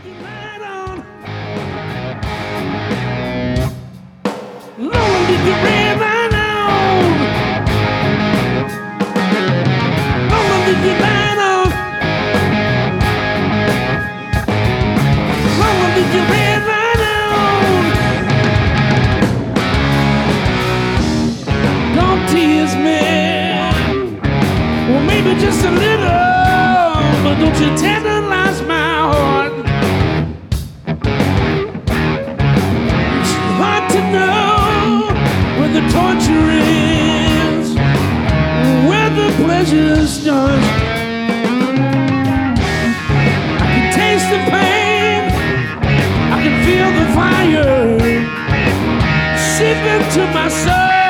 you light on? Lord, did you red light on? Lord, did you light on? Lord, did you red light on? Don't tease me. Well, maybe just a little, but don't you tenderize my heart. It's hard to know where the torture is, where the pleasure starts. I can taste the pain, I can feel the fire seep into my soul.